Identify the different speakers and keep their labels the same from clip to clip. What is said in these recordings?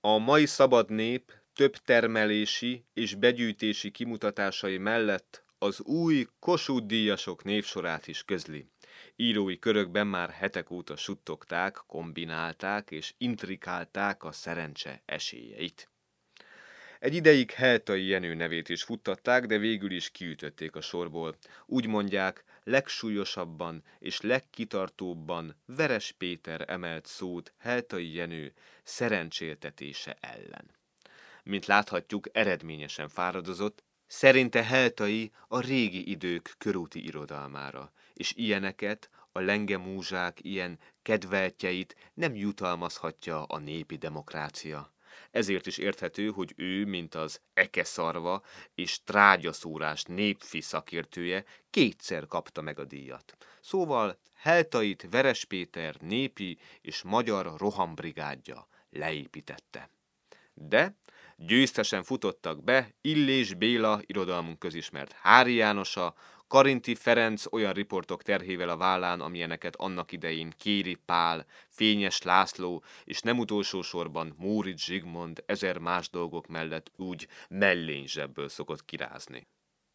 Speaker 1: A mai szabad nép több termelési és begyűjtési kimutatásai mellett az új Kossuth-díjasok névsorát is közli. Írói körökben már hetek óta suttogták, kombinálták és intrikálták a szerencse esélyeit. Egy ideig Heltai Jenő nevét is futtatták, de végül is kiütötték a sorból. Úgy mondják, legsúlyosabban és legkitartóbban Veres Péter emelt szót Heltai Jenő szerencséltetése ellen. Mint láthatjuk, eredményesen fáradozott, szerinte Heltai a régi idők körúti irodalmára, és ilyeneket, a lengemúzsák ilyen kedveltjeit nem jutalmazhatja a népi demokrácia. Ezért is érthető, hogy ő, mint az ekeszarva és trágyaszórás népfi szakértője, kétszer kapta meg a díjat. Szóval Heltait Veres Péter népi és magyar rohambrigádja leépítette. De győztesen futottak be Illés Béla, irodalmunk közismert Hári Jánosa, Karinthy Ferenc olyan riportok terhével a vállán, amilyeneket annak idején Kéri Pál, Fényes László és nem utolsó sorban Móricz Zsigmond ezer más dolgok mellett úgy mellényzsebből szokott kirázni.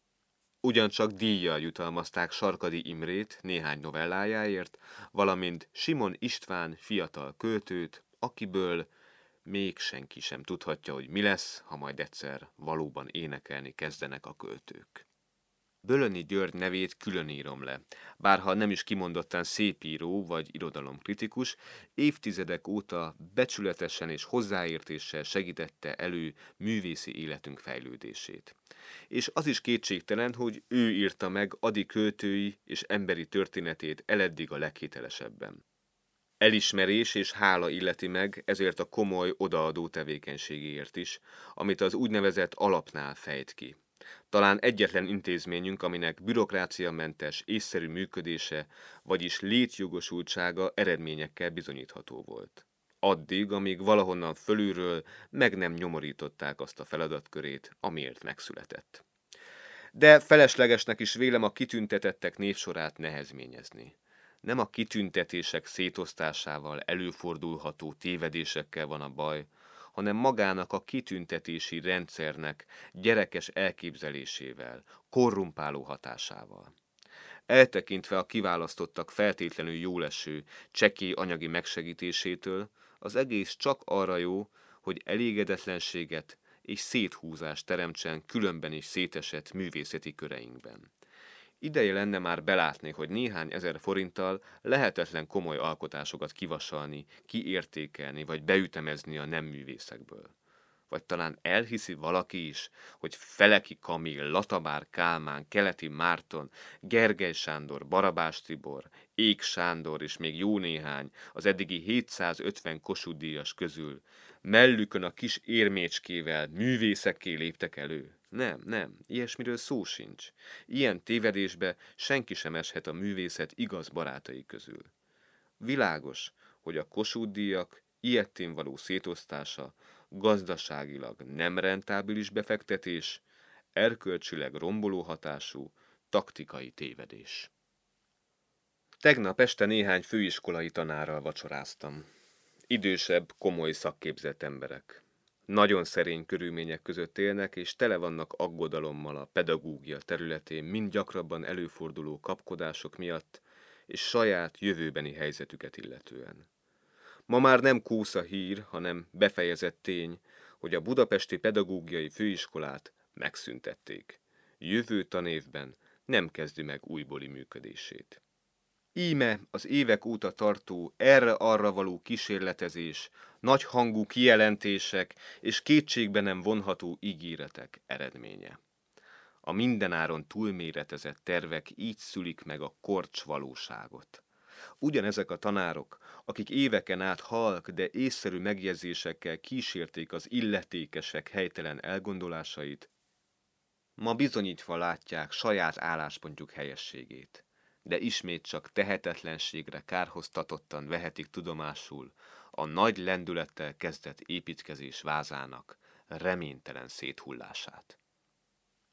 Speaker 1: Ugyancsak díjjal jutalmazták Sarkady Imrét néhány novellájáért, valamint Simon István fiatal költőt, akiből még senki sem tudhatja, hogy mi lesz, ha majd egyszer valóban énekelni kezdenek a költők. Bölöni György nevét külön írom le, bárha nem is kimondottan szépíró vagy irodalomkritikus, évtizedek óta becsületesen és hozzáértéssel segítette elő művészi életünk fejlődését. És az is kétségtelen, hogy ő írta meg adi költői és emberi történetét eleddig a leghitelesebben. Elismerés és hála illeti meg ezért a komoly odaadó tevékenységéért is, amit az úgynevezett alapnál fejt ki. Talán egyetlen intézményünk, aminek bürokráciamentes, észszerű működése, vagyis létjogosultsága eredményekkel bizonyítható volt. Addig, amíg valahonnan fölülről meg nem nyomorították azt a feladatkörét, amiért megszületett. De feleslegesnek is vélem a kitüntetettek névsorát nehezményezni. Nem a kitüntetések szétosztásával előfordulható tévedésekkel van a baj, hanem magának a kitüntetési rendszernek gyerekes elképzelésével, korrumpáló hatásával. Eltekintve a kiválasztottak feltétlenül jóleső, csekély anyagi megsegítésétől, az egész csak arra jó, hogy elégedetlenséget és széthúzást teremtsen különben is szétesett művészeti köreinkben. Ideje lenne már belátni, hogy néhány ezer forinttal lehetetlen komoly alkotásokat kivasalni, kiértékelni vagy beütemezni a nem művészekből. Vagy talán elhiszi valaki is, hogy Feleki Kamil, Latabár Kálmán, Keleti Márton, Gergely Sándor, Barabás Tibor, Ék Sándor és még jó néhány az eddigi 750 Kossuth-díjas közül mellükön a kis érmécskével művészekké léptek elő. Nem, ilyesmiről szó sincs. Ilyen tévedésbe senki sem eshet a művészet igaz barátai közül. Világos, hogy a Kossuth-díjak ilyettén való szétosztása gazdaságilag nem rentábilis befektetés, erkölcsileg romboló hatású, taktikai tévedés. Tegnap este néhány főiskolai tanárral vacsoráztam. Idősebb, komoly szakképzett emberek. Nagyon szerény körülmények között élnek, és tele vannak aggodalommal a pedagógia területén mind gyakrabban előforduló kapkodások miatt, és saját jövőbeni helyzetüket illetően. Ma már nem kósza hír, hanem befejezett tény, hogy a Budapesti Pedagógiai Főiskolát megszüntették. Jövő tanévben nem kezdi meg újbóli működését. Íme az évek óta tartó erre-arra való kísérletezés, nagyhangú kijelentések és kétségbe nem vonható ígéretek eredménye. A mindenáron túlméretezett tervek így szülik meg a korcs valóságot. Ugyanezek a tanárok, akik éveken át halk, de észszerű megjegyzésekkel kísérték az illetékesek helytelen elgondolásait, ma bizonyítva látják saját álláspontjuk helyességét, de ismét csak tehetetlenségre kárhoztatottan vehetik tudomásul a nagy lendülettel kezdett építkezés vázának reménytelen széthullását.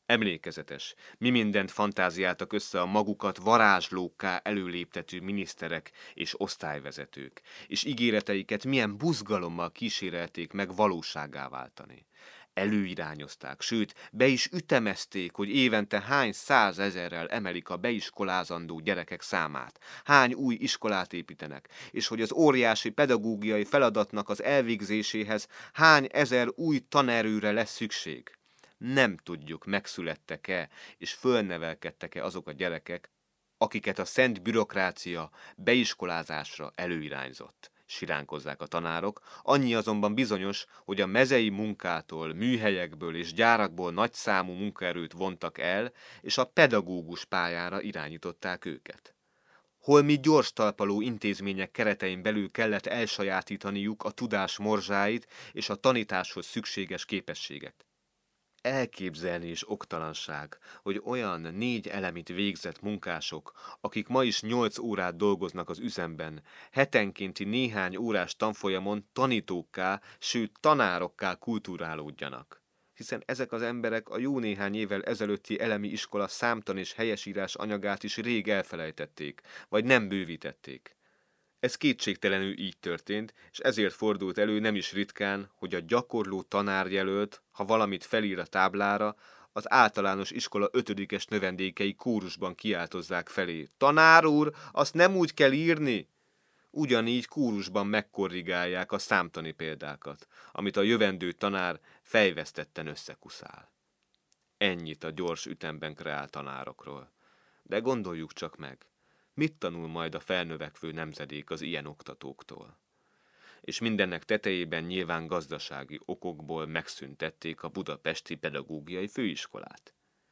Speaker 1: Emlékezetes, mi mindent fantáziáltak össze a magukat varázslókká előléptető miniszterek és osztályvezetők, és ígéreteiket milyen buzgalommal kísérelték meg valósággá váltani. Előirányozták, sőt, be is ütemezték, hogy évente hány százezerrel emelik a beiskolázandó gyerekek számát, hány új iskolát építenek, és hogy az óriási pedagógiai feladatnak az elvégzéséhez hány ezer új tanerőre lesz szükség. Nem tudjuk, megszülettek-e és fölnevelkedtek-e azok a gyerekek, akiket a szent bürokrácia beiskolázásra előirányzott. Siránkozzák a tanárok, annyi azonban bizonyos, hogy a mezei munkától, műhelyekből és gyárakból nagyszámú munkaerőt vontak el, és a pedagógus pályára irányították őket. Holmi gyors talpaló intézmények keretein belül kellett elsajátítaniuk a tudás morzsáit és a tanításhoz szükséges képességet. Elképzelni is oktalanság, hogy olyan 4 elemit végzett munkások, akik ma is 8 órát dolgoznak az üzemben, hetenkénti néhány órás tanfolyamon tanítókká, sőt tanárokká kulturálódjanak. Hiszen ezek az emberek a jó néhány évvel ezelőtti elemi iskola számtan és helyesírás anyagát is rég elfelejtették, vagy nem bővítették. Ez kétségtelenül így történt, és ezért fordult elő nem is ritkán, hogy a gyakorló tanárjelölt, ha valamit felír a táblára, az általános iskola 5-es növendékei kórusban kiáltozzák felé. Tanár úr, azt nem úgy kell írni! Ugyanígy kórusban megkorrigálják a számtani példákat, amit a jövendő tanár fejvesztetten összekuszál. Ennyit a gyors ütemben kreált tanárokról. De gondoljuk csak meg. Mit tanul majd a felnövekvő nemzedék az ilyen oktatóktól? És mindennek tetejében nyilván gazdasági okokból megszüntették a budapesti pedagógiai főiskolát.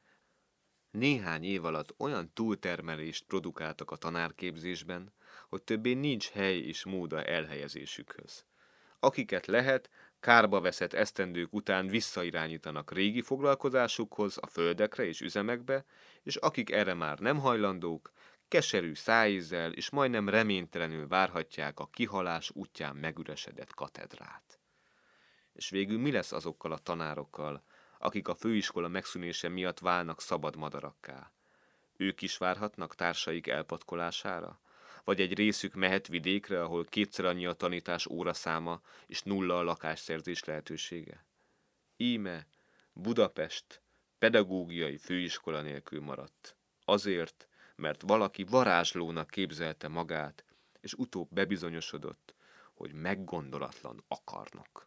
Speaker 1: Néhány év alatt olyan túltermelést produkáltak a tanárképzésben, hogy többé nincs hely és mód a elhelyezésükhöz. Akiket lehet, kárba veszett esztendők után visszairányítanak régi foglalkozásukhoz, a földekre és üzemekbe, és akik erre már nem hajlandók, keserű szájízzel és majdnem reménytelenül várhatják a kihalás útján megüresedett katedrát. És végül mi lesz azokkal a tanárokkal, akik a főiskola megszűnése miatt válnak szabad madarakká? Ők is várhatnak társaik elpatkolására? Vagy egy részük mehet vidékre, ahol 2-szer annyi a tanítás óraszáma és 0 a lakásszerzés lehetősége? Íme Budapest pedagógiai főiskola nélkül maradt. Azért, mert valaki varázslónak képzelte magát, és utóbb bebizonyosodott, hogy meggondolatlan akarnok.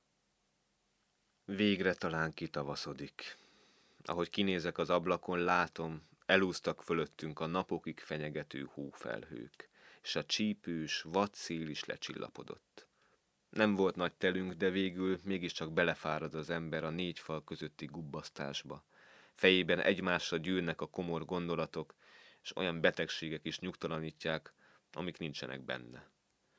Speaker 1: Végre talán kitavaszodik. Ahogy kinézek az ablakon, látom, elúsztak fölöttünk a napokig fenyegető hófelhők, és a csípős, vad szél is lecsillapodott. Nem volt nagy telünk, de végül mégiscsak belefárad az ember a 4 fal közötti gubbasztásba. Fejében egymásra gyűlnek a komor gondolatok, és olyan betegségek is nyugtalanítják, amik nincsenek benne.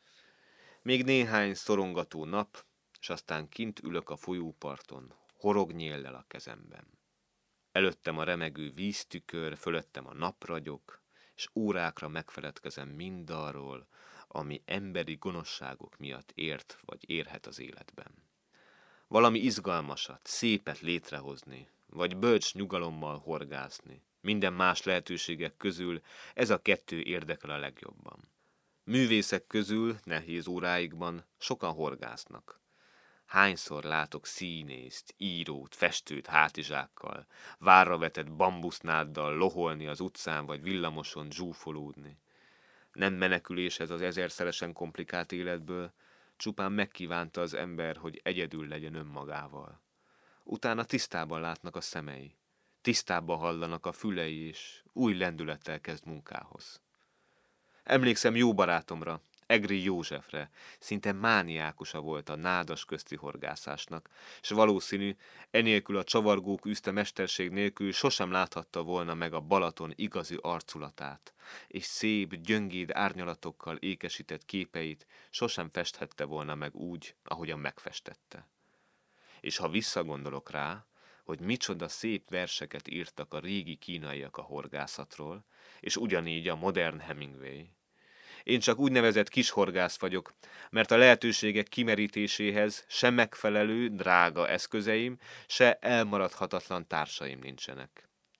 Speaker 1: Még néhány szorongató nap, és aztán kint ülök a folyóparton, horognyéllel a kezemben. Előttem a remegő víztükör, fölöttem a napragyok, és órákra megfeledkezem mindarról, ami emberi gonoszságok miatt ért vagy érhet az életben. Valami izgalmasat, szépet létrehozni, vagy bölcs nyugalommal horgászni. Minden más lehetőségek közül ez a 2 érdekel a legjobban. Művészek közül nehéz óráikban sokan horgásznak. Hányszor látok színészt, írót, festőt hátizsákkal, várra vetett bambusznáddal loholni az utcán vagy villamoson zsúfolódni. Nem menekülés ez az 1000-szeresen komplikált életből, csupán megkívánta az ember, hogy egyedül legyen önmagával. Utána tisztában látnak a szemei, tisztában hallanak a fülei, és új lendülettel kezd munkához. Emlékszem jó barátomra, Egri Józsefre, szinte mániákusa volt a nádas közti horgászásnak, és valószínű, enélkül a csavargók űzte mesterség nélkül sosem láthatta volna meg a Balaton igazi arculatát, és szép, gyöngéd árnyalatokkal ékesített képeit sosem festhette volna meg úgy, ahogyan megfestette. És ha visszagondolok rá, hogy micsoda szép verseket írtak a régi kínaiak a horgászatról, és ugyanígy a modern Hemingway. Én csak úgynevezett kishorgász vagyok, mert a lehetőségek kimerítéséhez se megfelelő, drága eszközeim, se elmaradhatatlan társaim nincsenek.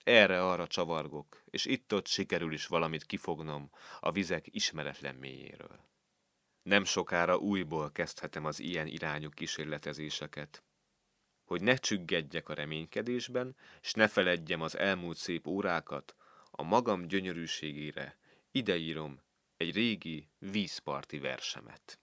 Speaker 1: erre-arra csavargok, és itt-ott sikerül is valamit kifognom a vizek ismeretlen mélyéről. Nem sokára újból kezdhetem az ilyen irányú kísérletezéseket. Hogy ne csüggedjek a reménykedésben, s ne feledjem az elmúlt szép órákat, a magam gyönyörűségére ideírom egy régi vízparti versemet.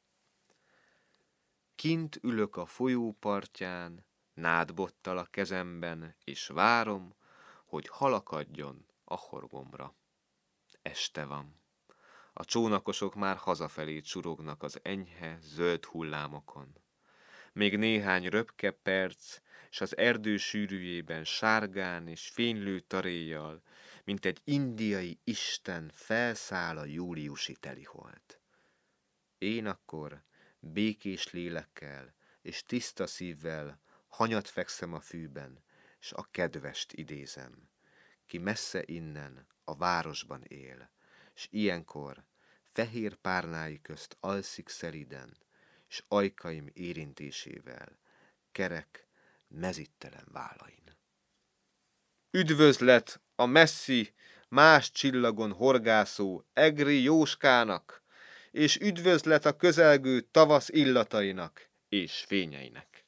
Speaker 1: Kint ülök a folyó partján, nádbottal a kezemben, és várom, hogy halakadjon a horgomra. Este van. A csónakosok már hazafelé csurognak az enyhe, zöld hullámokon. Még néhány röpke perc, s az erdő sűrűjében sárgán és fénylő taréjjal, mint egy indiai isten felszáll a júliusi teliholt. Én akkor békés lélekkel és tiszta szívvel hanyat fekszem a fűben, s a kedvest idézem, ki messze innen a városban él, s ilyenkor fehér párnái közt alszik szelíden, s ajkaim érintésével kerek, mezittelen vállain. Üdvözlet a messzi, más csillagon horgászó egri Jóskának, és üdvözlet a közelgő tavasz illatainak és fényeinek.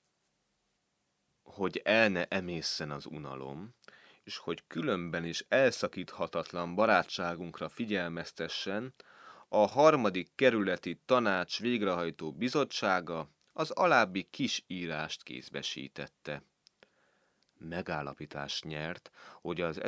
Speaker 1: Hogy el ne emészen az unalom, és hogy különben is elszakíthatatlan barátságunkra figyelmeztessen, a 3. kerületi tanács végrehajtó bizottsága az alábbi kis írást kézbesítette. Megállapítást nyert, hogy az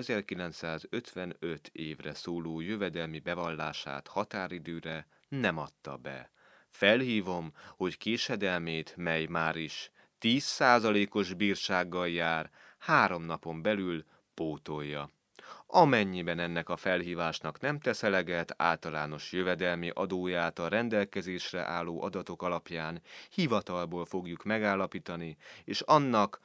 Speaker 1: 1955 évre szóló jövedelmi bevallását határidőre nem adta be. Felhívom, hogy késedelmét, mely már is 10%-os bírsággal jár, 3 napon belül pótolja. Amennyiben ennek a felhívásnak nem tesz eleget, általános jövedelmi adóját a rendelkezésre álló adatok alapján hivatalból fogjuk megállapítani, és annak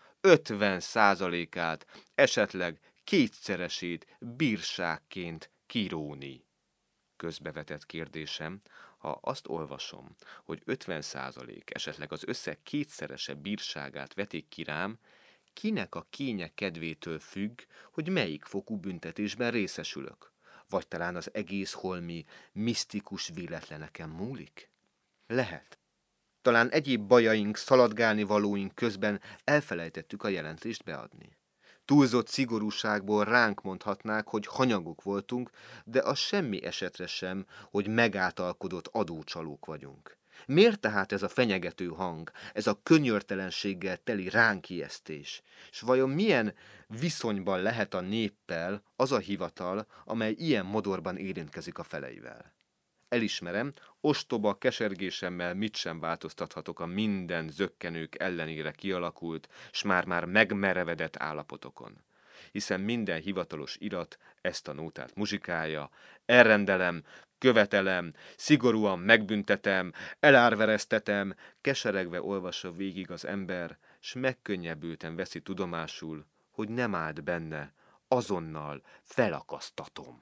Speaker 1: 50%-át, esetleg 2-szeresét bírságként kiróni. Közbevetett kérdésem, ha azt olvasom, hogy 50%, esetleg az összeg 2-szerese bírságát vetik ki rám, kinek a kénye kedvétől függ, hogy melyik fokú büntetésben részesülök? Vagy talán az egész holmi misztikus véletleneken múlik? Lehet. Talán egyéb bajaink, szaladgálni valóink közben elfelejtettük a jelentést beadni. Túlzott szigorúságból ránk mondhatnák, hogy hanyagok voltunk, de az semmi esetre sem, hogy megáltalkodott adócsalók vagyunk. Miért tehát ez a fenyegető hang, ez a könyörtelenséggel teli ránkijesztés? S vajon milyen viszonyban lehet a néppel az a hivatal, amely ilyen modorban érintkezik a feleivel? Elismerem, ostoba kesergésemmel mit sem változtathatok a minden zökkenők ellenére kialakult, s már-már megmerevedett állapotokon. Hiszen minden hivatalos irat ezt a nótát muzsikálja, elrendelem, követelem, szigorúan megbüntetem, elárvereztetem, keseregve olvassa végig az ember, s megkönnyebbülten veszi tudomásul, hogy nem állt benne, azonnal felakasztatom.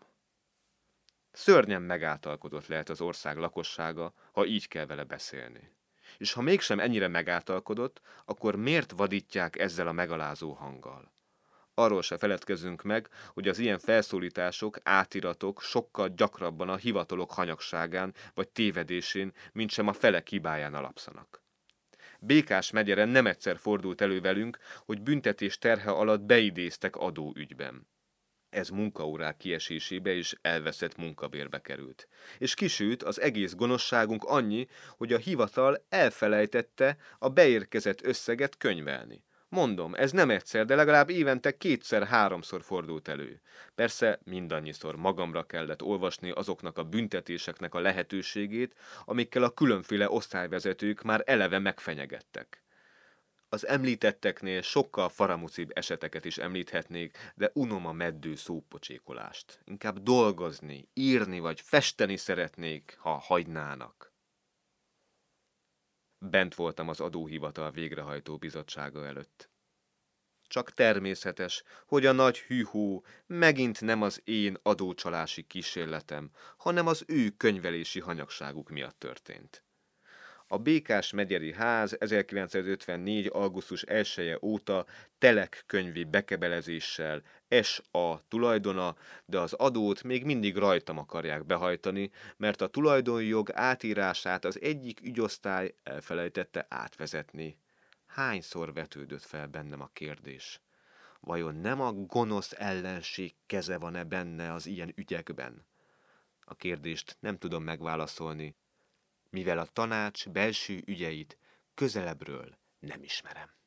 Speaker 1: Szörnyen megáltalkodott lehet az ország lakossága, ha így kell vele beszélni. És ha mégsem ennyire megáltalkodott, akkor miért vadítják ezzel a megalázó hanggal? Arról se feledkezzünk meg, hogy az ilyen felszólítások, átiratok sokkal gyakrabban a hivatalok hanyagságán vagy tévedésén, mint sem a felek hibáján alapszanak. Békás megyere nem egyszer fordult elő velünk, hogy büntetés terhe alatt beidéztek adóügyben. Ez munkaórák kiesésébe és elveszett munkabérbe került. És kisült az egész gonoszságunk annyi, hogy a hivatal elfelejtette a beérkezett összeget könyvelni. Mondom, ez nem egyszer, de legalább évente 2-3-szor fordult elő. Persze mindannyiszor magamra kellett olvasni azoknak a büntetéseknek a lehetőségét, amikkel a különféle osztályvezetők már eleve megfenyegettek. Az említetteknél sokkal faramucibb eseteket is említhetnék, de unom a meddő szópocsékolást. Inkább dolgozni, írni vagy festeni szeretnék, ha hagynának. Bent voltam az adóhivatal végrehajtó bizottsága előtt. Csak természetes, hogy a nagy hűhó megint nem az én adócsalási kísérletem, hanem az ő könyvelési hanyagságuk miatt történt. A Békás-megyeri ház 1954. augusztus 1-e óta Telek könyvi bekebelezéssel S.A. tulajdona, de az adót még mindig rajtam akarják behajtani, mert a tulajdonjog átírását az egyik ügyosztály elfelejtette átvezetni. Hányszor vetődött fel bennem a kérdés? Vajon nem a gonosz ellenség keze van-e benne az ilyen ügyekben? A kérdést nem tudom megválaszolni, mivel a tanács belső ügyeit közelebbről nem ismerem.